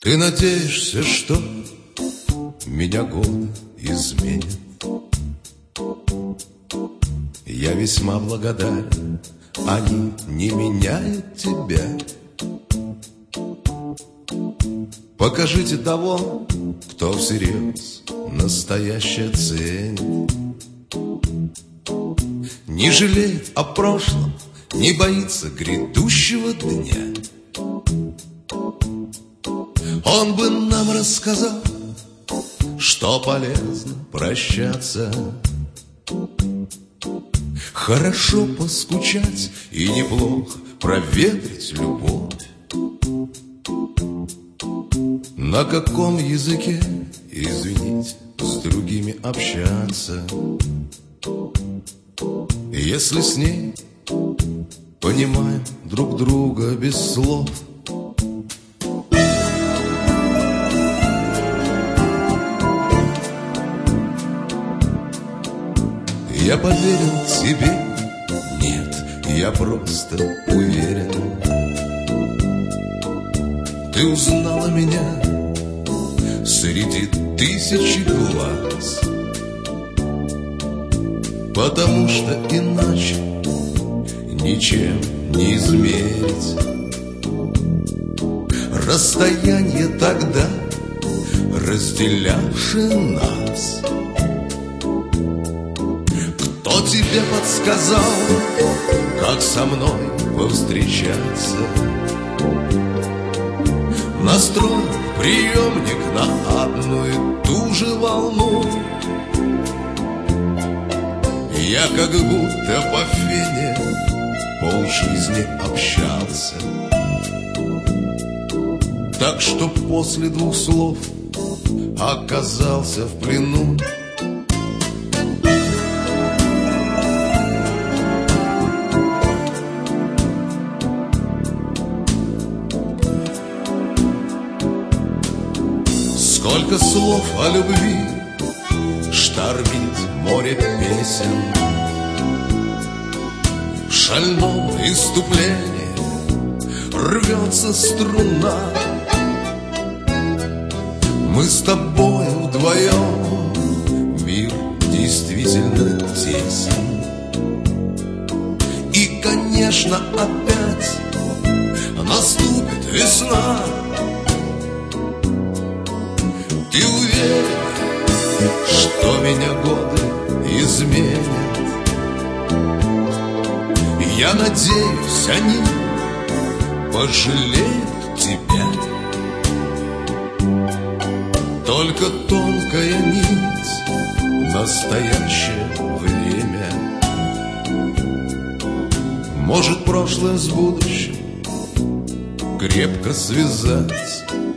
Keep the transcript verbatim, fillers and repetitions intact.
Ты надеешься, что меня годы изменят? Я весьма благодарен, они не меняют тебя. Покажите того, кто всерьез настоящее ценит, не жалеет о прошлом, не боится грядущего дня. Он бы нам рассказал, что полезно прощаться, хорошо поскучать и неплохо проветрить любовь. На каком языке, извините, с другими общаться, если с ней понимаем друг друга без слов? Я поверил тебе, нет, я просто уверен. Ты узнала меня среди тысячи глаз, потому что иначе ничем не измерить расстояние тогда, разделявшее нас. Кто тебе подсказал, как со мной повстречаться? Настроил приемник на одну и ту же волну. Я как будто по фене полжизни общался, так что после двух слов оказался в плену. Сколько слов о любви штормит море песен, в шальном иступлении рвется струна. Мы с тобой вдвоем, мир действительно тесен. И, конечно, опять наступит весна. Ты уверен, что меня годы изменят? Я надеюсь, они пожалеют тебя. Только тонкая нить, настоящее время, может прошлое с будущим крепко связать.